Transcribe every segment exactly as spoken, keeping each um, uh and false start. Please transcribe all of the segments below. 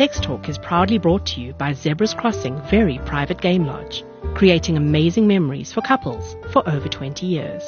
Sex Talk is proudly brought to you by Zebras Crossing Very Private Game Lodge, creating amazing memories for couples for over twenty years.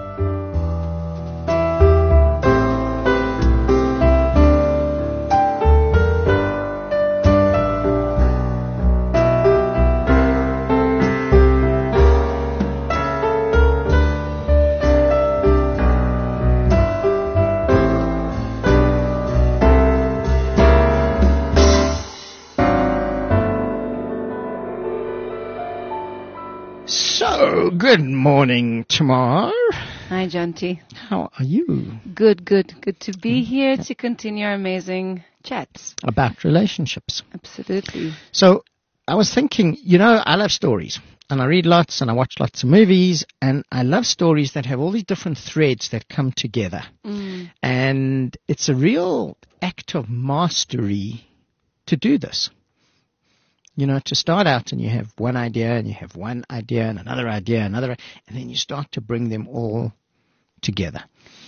Good morning, Tamar. Hi, Janti. How are you? Good, good. Good to be here to continue our amazing chats. About relationships. Absolutely. So, I was thinking, you know, I love stories. And I read lots and I watch lots of movies. And I love stories that have all these different threads that come together. Mm. And it's a real act of mastery to do this. You know, to start out and you have one idea and you have one idea and another idea, another, and then you start to bring them all together.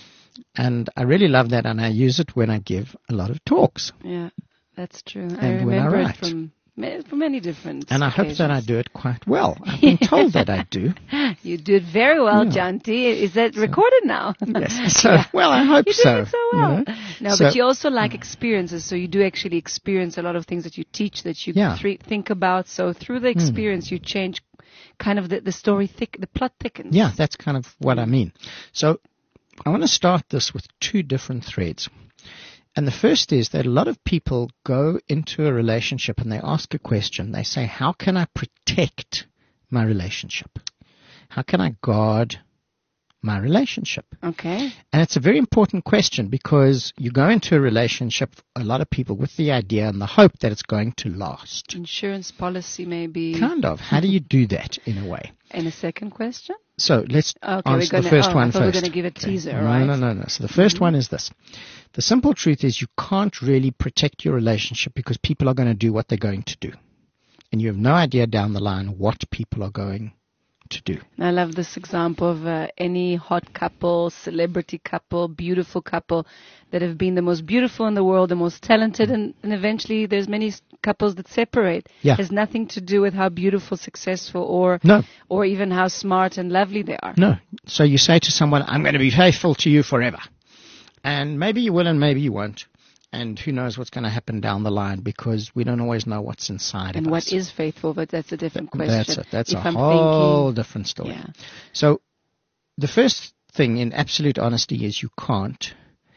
And I really love that, and I use it when I give a lot of talks. Yeah, that's true. And I remember when I it from, from many different And I occasions. hope that I do it quite well. I've been told that I do. You do it very well, Yeah. Janti. Is that recorded now? Yes. So, well, I hope you so. do it so well. You know? No, So- but you also like experiences, so you do actually experience a lot of things that you teach, that you Yeah. thre- think about. So through the experience, you change kind of the, the story thick, the plot thickens. Yeah, that's kind of what I mean. So I want to start this with two different threads. And the first is that a lot of people go into a relationship and they ask a question. They say, how can I protect my relationship? How can I guard my relationship? Okay. And it's a very important question because you go into a relationship, a lot of people, with the idea and the hope that it's going to last. Insurance policy maybe. Kind of. How do you do that in a way? And a second question? So let's Okay, we're answer gonna, the first oh, one I thought first. we were going to give a teaser, no, right? No, no, no. So the 1st one is this. The simple truth is you can't really protect your relationship because people are going to do what they're going to do. And you have no idea down the line what people are going to do. I love this example of uh, any hot couple, celebrity couple, beautiful couple that have been the most beautiful in the world, the most talented, and, and eventually there's many s- couples that separate. Yeah. It has nothing to do with how beautiful, successful, or No. or even how smart and lovely they are. No. So you say to someone, I'm going to be faithful to you forever. And maybe you will and maybe you won't. And who knows what's going to happen down the line because we don't always know what's inside And of what us. is faithful, but that's a different question. That's it. That's If a I'm whole thinking, different story. yeah. So the first thing in absolute honesty is you can't.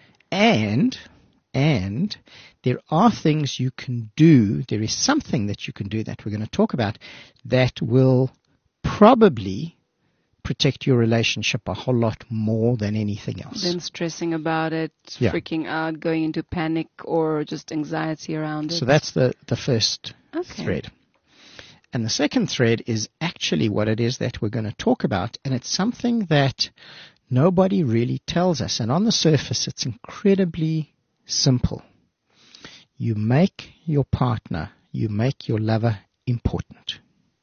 And, and there are things you can do. There is something that you can do that we're going to talk about that will probably protect your relationship a whole lot more than anything else. Then stressing about it, Yeah. freaking out, going into panic, or just anxiety around it. So that's the, the first Okay. thread. And the second thread is actually what it is that we're going to talk about, and it's something that nobody really tells us. And on the surface, it's incredibly simple. You make your partner, you make your lover important,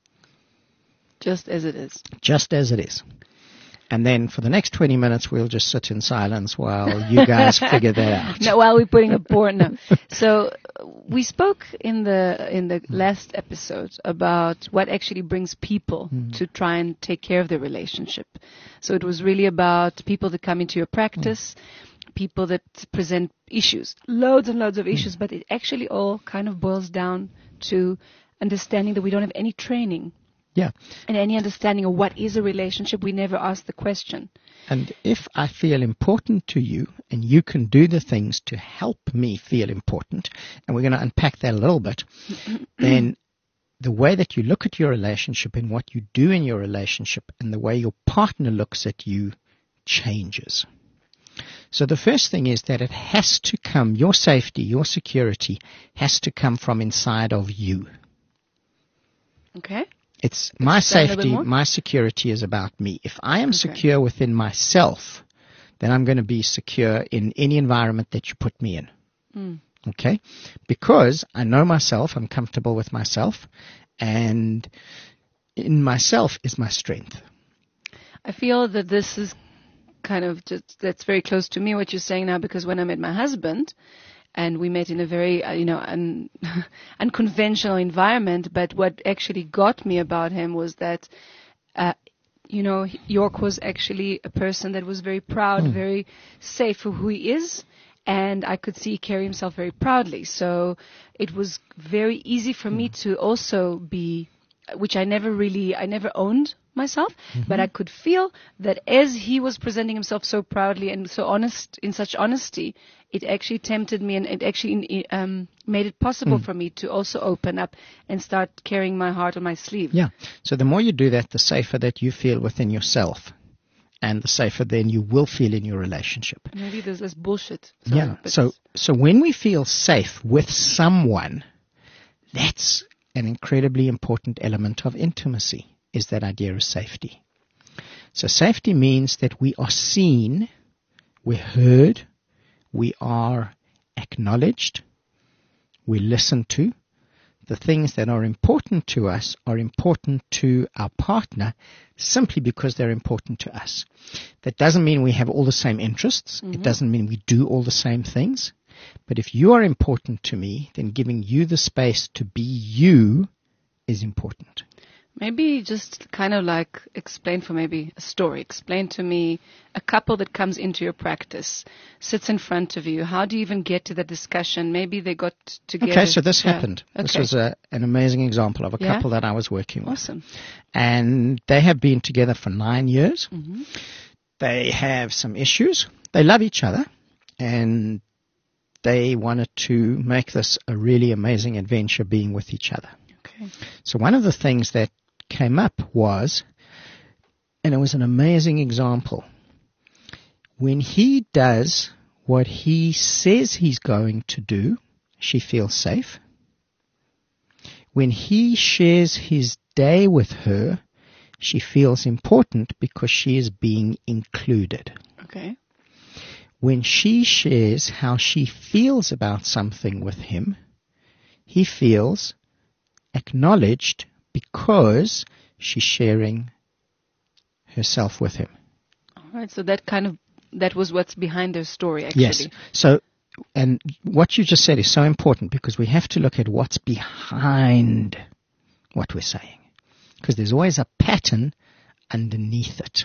Just as it is. just as it is. And then for the next twenty minutes, we'll just sit in silence while you guys figure that out. No, while we're putting a board. No. So uh, we spoke in the in the last episode about what actually brings people to try and take care of their relationship. So it was really about people that come into your practice, people that present issues, loads and loads of issues, but it actually all kind of boils down to understanding that we don't have any training Yeah. and any understanding of what is a relationship. We never ask the question. And if I feel important to you and you can do the things to help me feel important, and we're going to unpack that a little bit, then the way that you look at your relationship and what you do in your relationship and the way your partner looks at you changes. So the first thing is that it has to come, your safety, your security has to come from inside of you. Okay? It's my Explain a little bit safety, more. my security is about me. If I am Okay. secure within myself, then I'm going to be secure in any environment that you put me in. Mm. Okay? Because I know myself, I'm comfortable with myself, and in myself is my strength. I feel that this is kind of just, that's very close to me what you're saying now, because when I met my husband, and we met in a very, uh, you know, un- unconventional environment. But what actually got me about him was that, uh, you know, York was actually a person that was very proud, mm. very safe for who he is. And I could see he carry himself very proudly. So it was very easy for mm. me to also be, which I never really, I never owned myself, mm-hmm. but I could feel that as he was presenting himself so proudly and so honest, in such honesty, it actually tempted me, and it actually um, made it possible mm. for me to also open up and start carrying my heart on my sleeve. Yeah. So the more you do that, the safer that you feel within yourself, and the safer then you will feel in your relationship. Maybe there's less bullshit. Sorry, yeah. So so when we feel safe with someone, that's an incredibly important element of intimacy, is that idea of safety. So safety means that we are seen, we're heard, we are acknowledged, we listen to. The things that are important to us are important to our partner simply because they're important to us. That doesn't mean we have all the same interests. Mm-hmm. It doesn't mean we do all the same things. But if you are important to me, then giving you the space to be you is important. Maybe just kind of like explain for maybe a story. Explain to me a couple that comes into your practice, sits in front of you. How do you even get to the discussion? Maybe they got together. Okay, so this yeah. happened. Okay. This was a, an amazing example of a yeah? couple that I was working with. Awesome. And they have been together for nine years. Mm-hmm. They have some issues. They love each other. And they wanted to make this a really amazing adventure being with each other. Okay. So one of the things that came up was, and it was an amazing example, when he does what he says he's going to do, she feels safe. When he shares his day with her, she feels important because she is being included. Okay. When she shares how she feels about something with him, he feels acknowledged because she's sharing herself with him. All right, so that kind of, that was what's behind their story, actually. Yes. So, and what you just said is so important because we have to look at what's behind what we're saying. Because there's always a pattern underneath it.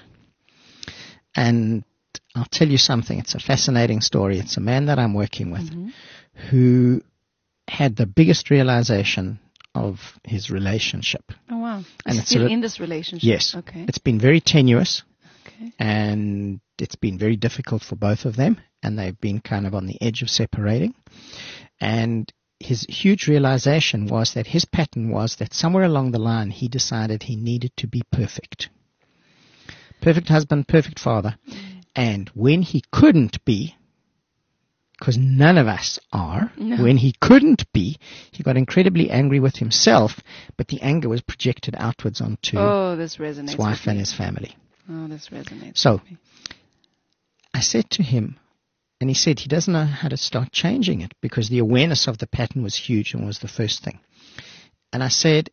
And I'll tell you something. It's a fascinating story. It's a man that I'm working with mm-hmm. who had the biggest realization of his relationship. Oh, wow. And it's still a, in this relationship? Yes. Okay. It's been very tenuous. Okay. And it's been very difficult for both of them. And they've been kind of on the edge of separating. And his huge realization was that his pattern was that somewhere along the line he decided he needed to be perfect. Perfect husband, perfect father. Mm. And when he couldn't be, because none of us are, no. when he couldn't be, he got incredibly angry with himself, but the anger was projected outwards onto oh, this resonates his wife with and me. his family. Oh, this resonates so, with me. I said to him, and he said he doesn't know how to start changing it because the awareness of the pattern was huge and was the first thing. And I said,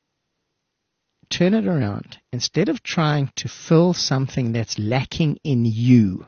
turn it around. Instead of trying to fill something that's lacking in you,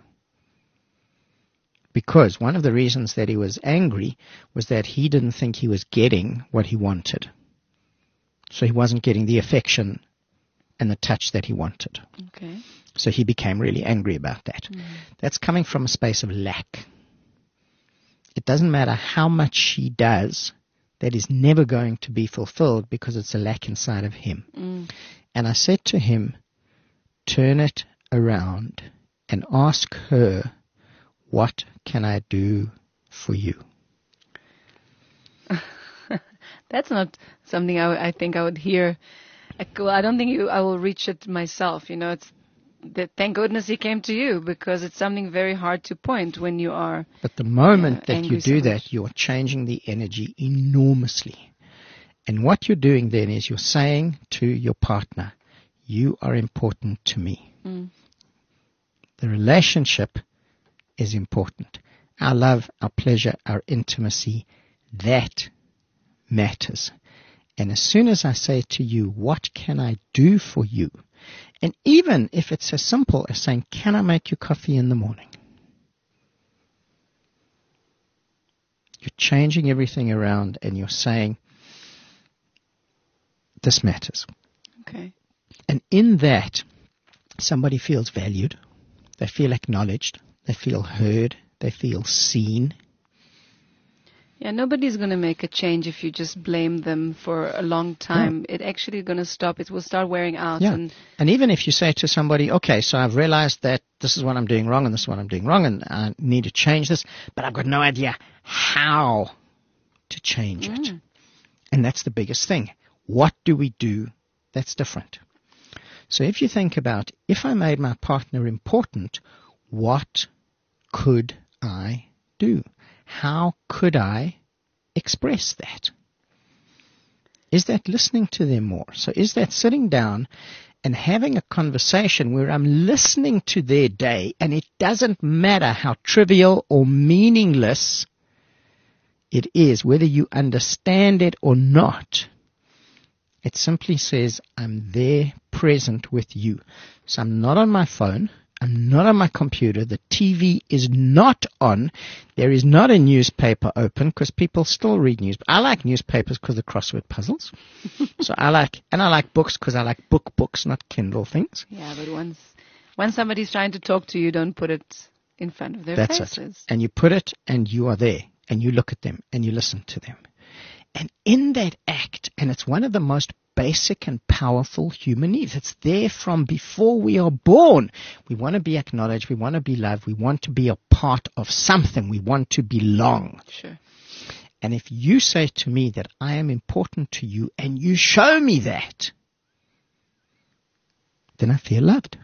because one of the reasons that he was angry was that he didn't think he was getting what he wanted. So he wasn't getting the affection and the touch that he wanted. Okay. So he became really angry about that. Mm. That's coming from a space of lack. It doesn't matter how much she does, that is never going to be fulfilled because it's a lack inside of him. Mm. And I said to him, turn it around and ask her, what can I do for you? That's not something I, w- I think I would hear. I, well, I don't think you, I will reach it myself. You know, it's that. Thank goodness he came to you because it's something very hard to point when you are. But the moment yeah, that you do so that, you're changing the energy enormously. And what you're doing then is you're saying to your partner, you are important to me. Mm. The relationship is important. Our love, our pleasure, our intimacy, that matters. And as soon as I say to you, what can I do for you? And even if it's as simple as saying, can I make you coffee in the morning? changing everything around and you're saying, this matters. Okay. And in that, somebody feels valued, they feel acknowledged, they feel heard, they feel seen. Yeah, nobody's going to make a change if you just blame them for a long time. Yeah. It actually going to stop. It will start wearing out. Yeah. And, and even if you say to somebody, okay, so I've realized that this is what I'm doing wrong and this is what I'm doing wrong and I need to change this, but I've got no idea how to change mm. it. And that's the biggest thing. What do we do that's different? So if you think about, if I made my partner important, what could I do? How could I express that? Is that listening to them more? So is that sitting down and having a conversation where I'm listening to their day, and it doesn't matter how trivial or meaningless it is, whether you understand it or not. It simply says, I'm there present with you. So I'm not on my phone. I'm not on my computer. The T V is not on. There is not a newspaper open because people still read news. I like newspapers because of crossword puzzles. so I like, and I like books because I like book books, not Kindle things. Yeah, but once, when somebody's trying to talk to you, don't put it in front of their That's faces. It. And you put it and you are there and you look at them and you listen to them. And in that act, and it's one of the most basic and powerful human needs. It's there from before we are born. We want to be acknowledged. We want to be loved. We want to be a part of something. We want to belong. Sure. And if you say to me that I am important to you and you show me that, then I feel loved.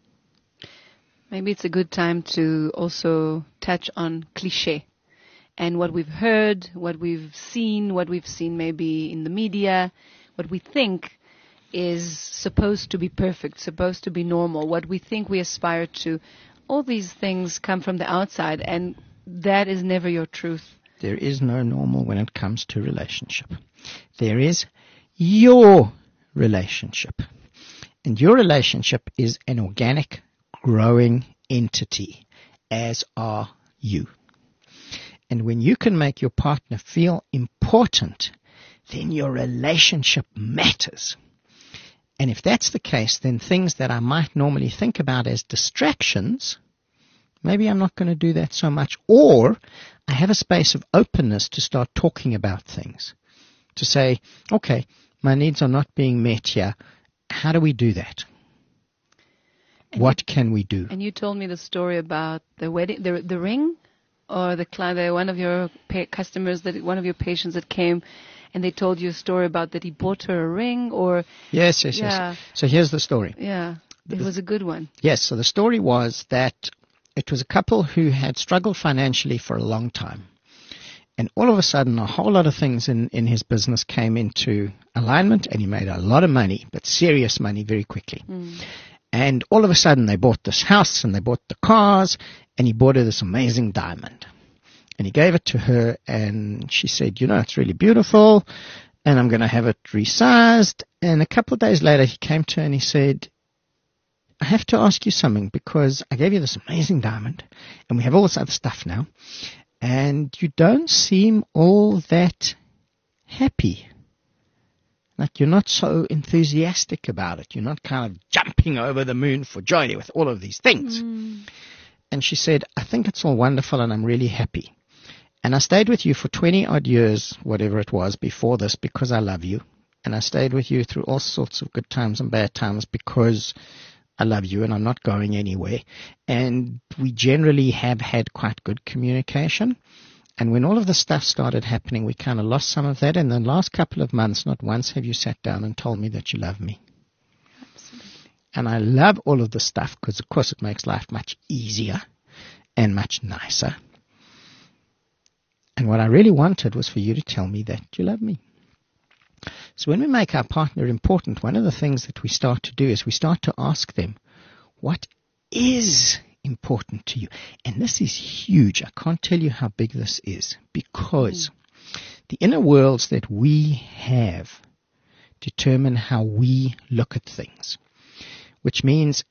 Maybe it's a good time to also touch on cliché. And what we've heard, what we've seen, what we've seen maybe in the media, what we think is supposed to be perfect, supposed to be normal, what we think we aspire to. All these things come from the outside, and that is never your truth. There is no normal when it comes to relationship. There is your relationship. And your relationship is an organic, growing entity, as are you. And when you can make your partner feel important, then your relationship matters. And if that's the case, then things that I might normally think about as distractions, maybe I'm not going to do that so much. Or I have a space of openness to start talking about things. To say, okay, my needs are not being met here. How do we do that? And what you, can we do? And you told me the story about the wedding, the, the ring? Or the client, one of your pa- customers, that one of your patients that came, and they told you a story about that he bought her a ring, or yes, yes, yeah. yes. So here's the story. Yeah, it was a good one. Yes. So the story was that it was a couple who had struggled financially for a long time, and all of a sudden, a whole lot of things in in his business came into alignment, and he made a lot of money, but serious money, very quickly. Mm. And all of a sudden, they bought this house, and they bought the cars, and he bought her this amazing diamond. And he gave it to her, and she said, you know, it's really beautiful, and I'm going to have it resized. And a couple of days later, he came to her, and he said, I have to ask you something, because I gave you this amazing diamond, and we have all this other stuff now, and you don't seem all that happy. Like you're not so enthusiastic about it. You're not kind of jumping over the moon for joy with all of these things. Mm. And she said, I think it's all wonderful and I'm really happy. And I stayed with you for twenty odd years, whatever it was, before this because I love you. And I stayed with you through all sorts of good times and bad times because I love you and I'm not going anywhere. And we generally have had quite good communication. And when all of the stuff started happening, we kind of lost some of that. And in the last couple of months, not once have you sat down and told me that you love me. Absolutely. And I love all of the stuff because, of course, it makes life much easier and much nicer. And what I really wanted was for you to tell me that you love me. So when we make our partner important, one of the things that we start to do is we start to ask them, what is important to you? And this is huge. I can't tell you how big this is because mm. the inner worlds that we have determine how we look at things, which means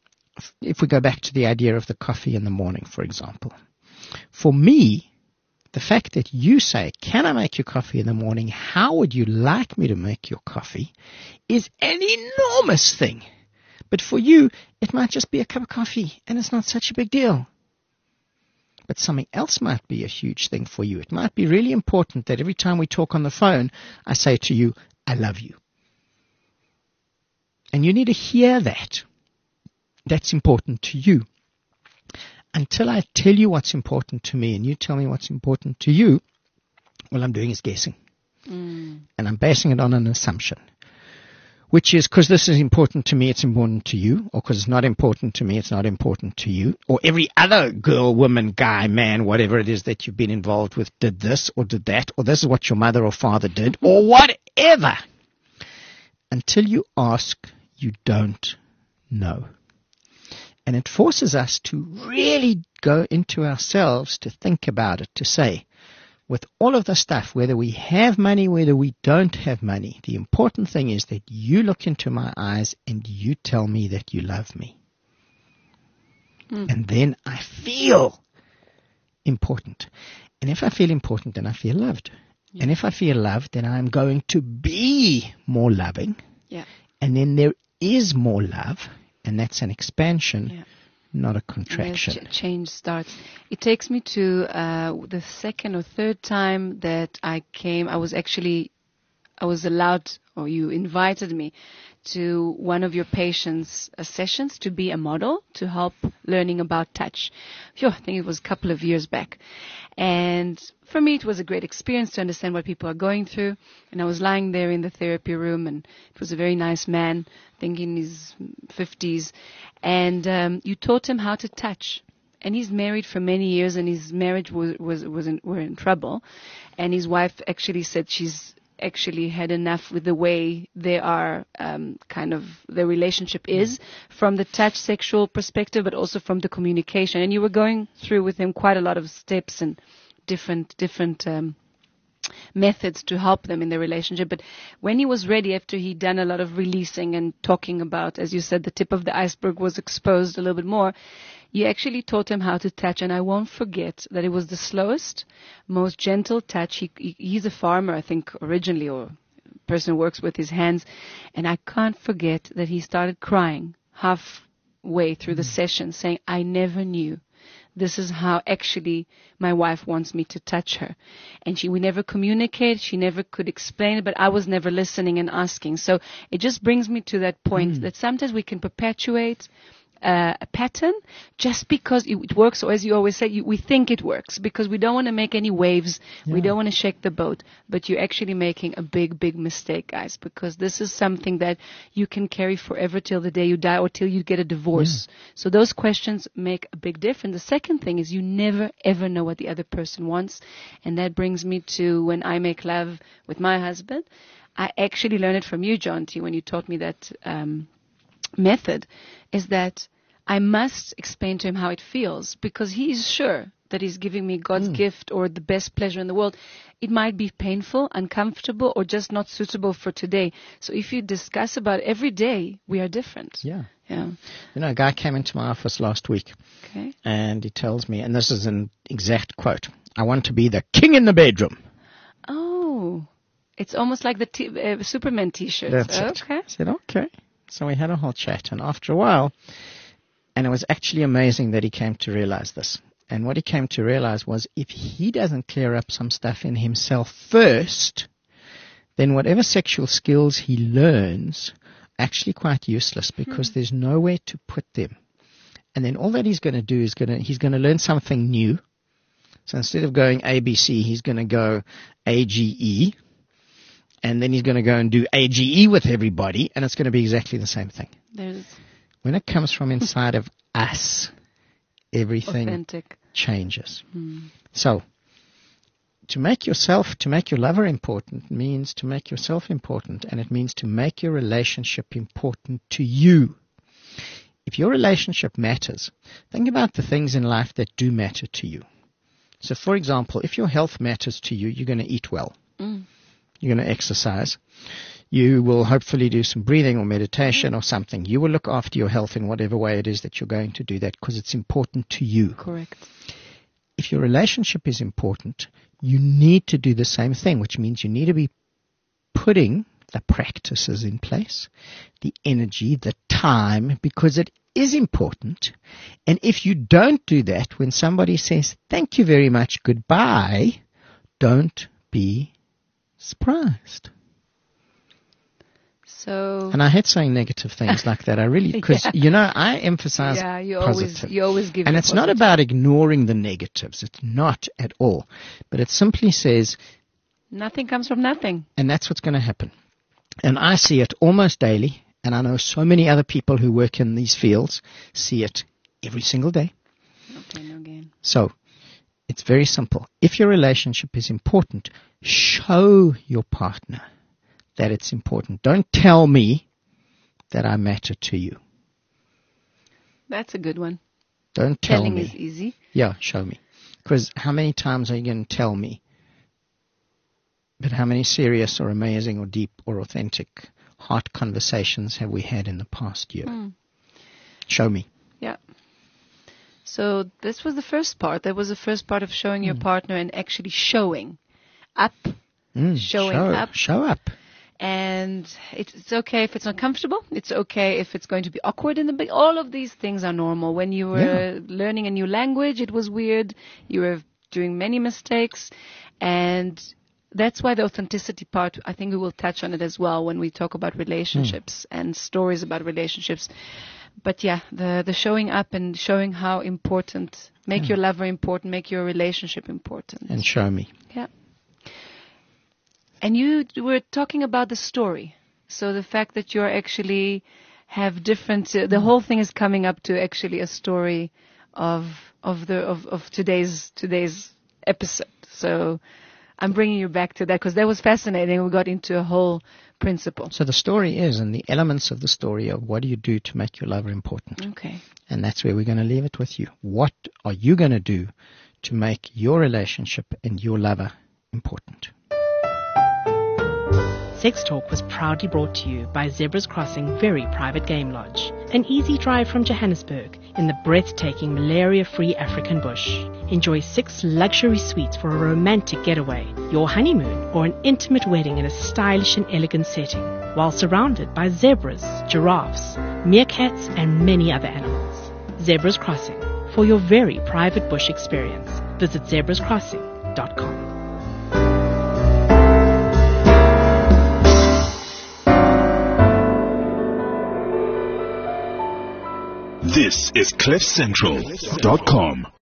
if we go back to the idea of the coffee in the morning, for example, for me, the fact that you say, can I make you coffee in the morning? How would you like me to make your coffee? Is an enormous thing. But for you, it might just be a cup of coffee, and it's not such a big deal. But something else might be a huge thing for you. It might be really important that every time we talk on the phone, I say to you, I love you. And you need to hear that. That's important to you. Until I tell you what's important to me and you tell me what's important to you, all I'm doing is guessing. Mm. And I'm basing it on an assumption. Which is, because this is important to me, it's important to you. Or because it's not important to me, it's not important to you. Or every other girl, woman, guy, man, whatever it is that you've been involved with did this or did that. Or this is what your mother or father did. Or whatever. Until you ask, you don't know. And it forces us to really go into ourselves to think about it, to say, with all of the stuff, whether we have money, whether we don't have money, the important thing is that you look into my eyes and you tell me that you love me. Mm. And then I feel important. And if I feel important, then I feel loved. Yeah. And if I feel loved, then I'm going to be more loving. Yeah. And then there is more love, and that's an expansion. Yeah. Not a contraction. Ch- change starts. It takes me to uh, the second or third time that I came. I was actually, I was allowed, or you invited me to one of your patients' uh, sessions to be a model to help learning about touch. Phew, I think it was a couple of years back. And for me, it was a great experience to understand what people are going through. And I was lying there in the therapy room, and it was a very nice man, I think in his fifties. And um, you taught him how to touch. And he's married for many years, and his marriage was was was in, were in trouble. And his wife actually said she's actually had enough with the way they are, um, kind of their relationship is, from the touch sexual perspective, but also from the communication. And you were going through with him quite a lot of steps and different different um, methods to help them in their relationship. But when he was ready, after he'd done a lot of releasing and talking about, as you said, the tip of the iceberg was exposed a little bit more, you actually taught him how to touch. And I won't forget that it was the slowest, most gentle touch. He, he, he's a farmer, I think, originally, or a person who works with his hands. And I can't forget that he started crying halfway through the session, saying, I never knew. This is how actually my wife wants me to touch her. And she, we never communicate. She never could explain it, but I was never listening and asking. So it just brings me to that point mm. that sometimes we can perpetuate uh, a pattern just because it, it works, or as you always say, you, we think it works because we don't want to make any waves. Yeah. We don't want to shake the boat. But you're actually making a big, big mistake, guys, because this is something that you can carry forever till the day you die or till you get a divorce. Yeah. So those questions make a big difference. The second thing is you never, ever know what the other person wants. And that brings me to when I make love with my husband. I actually learned it from you, John T., when you taught me that um, method, is that I must explain to him how it feels because he is sure that he's giving me God's mm. gift or the best pleasure in the world. It might be painful, uncomfortable, or just not suitable for today. So if you discuss about it every day, we are different. Yeah. Yeah. You know, a guy came into my office last week okay. and he tells me, and this is an exact quote, I want to be the king in the bedroom. Oh, it's almost like the t- uh, Superman t-shirt. That's oh, it. Okay. I said, okay. So we had a whole chat, and after a while, and it was actually amazing that he came to realize this. And what he came to realize was if he doesn't clear up some stuff in himself first, then whatever sexual skills he learns are actually quite useless because mm. there's nowhere to put them. And then all that he's going to do is going to, he's going to learn something new. So instead of going A B C, he's going to go A G E. And then he's going to go and do A G E with everybody, and it's going to be exactly the same thing. There's when it comes from inside of us, everything authentic. changes. Hmm. So, to make yourself, to make your lover important means to make yourself important, and it means to make your relationship important to you. If your relationship matters, think about the things in life that do matter to you. So, for example, if your health matters to you, you're going to eat well. Mm. You're going to exercise. You will hopefully do some breathing or meditation or something. You will look after your health in whatever way it is that you're going to do that because it's important to you. Correct. if your relationship is important, you need to do the same thing, which means you need to be putting the practices in place, the energy, the time, because it is important. And if you don't do that, when somebody says, thank you very much, goodbye, don't be surprised. So, and I hate saying negative things like that. I really, because, yeah. you know, I emphasize yeah, you positive. Always, you always give And it's positive. not about ignoring the negatives. It's not at all. But it simply says, nothing comes from nothing. And that's what's going to happen. And I see it almost daily. And I know so many other people who work in these fields see it every single day. No pain, no gain. So it's very simple. If your relationship is important, show your partner that it's important. Don't tell me that I matter to you. That's a good one. Don't tell Telling me. is easy. Yeah, show me. Because how many times are you going to tell me? But how many serious or amazing or deep or authentic heart conversations have we had in the past year? Mm. Show me. Yeah. So this was the first part. That was the first part of showing your mm. partner and actually showing up. Mm, showing show, up. Show up. And it's, it's okay if it's uncomfortable. It's okay if it's going to be awkward in the beginning. All of these things are normal. When you were yeah. learning a new language, it was weird. You were doing many mistakes. And that's why the authenticity part, I think we will touch on it as well when we talk about relationships mm. and stories about relationships. But yeah, the, the showing up and showing how important, make yeah. your lover important, make your relationship important. And show me. Yeah. And you were talking about the story. So the fact that you're actually have different, uh, the whole thing is coming up to actually a story of of the of, of today's today's episode. So I'm bringing you back to that because that was fascinating. We got into a whole principle. So the story is, and the elements of the story of what do you do to make your lover important. Okay. And that's where we're going to leave it with you. What are you going to do to make your relationship and your lover important? Sex Talk was proudly brought to you by Zebras Crossing Very Private Game Lodge, an easy drive from Johannesburg in the breathtaking malaria-free African bush. Enjoy six luxury suites for a romantic getaway, your honeymoon, or an intimate wedding in a stylish and elegant setting, while surrounded by zebras, giraffes, meerkats, and many other animals. Zebras Crossing, for your very private bush experience. Visit zebras crossing dot com. This is cliff central dot com.